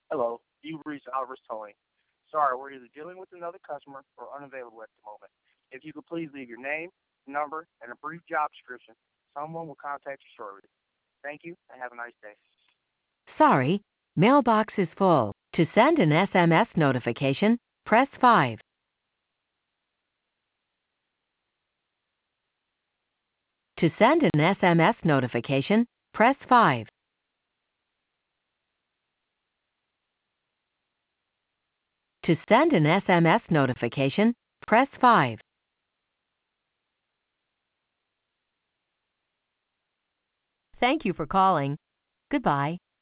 Hello, you've reached Oliver's Towing. Sorry, we're either dealing with another customer or unavailable at the moment. If you could please leave your name, number, and a brief job description, someone will contact you shortly. Thank you and have a nice day. Sorry, mailbox is full. To send an SMS notification, press 5. To send an SMS notification, press 5. To send an SMS notification, press 5. Thank you for calling. Goodbye.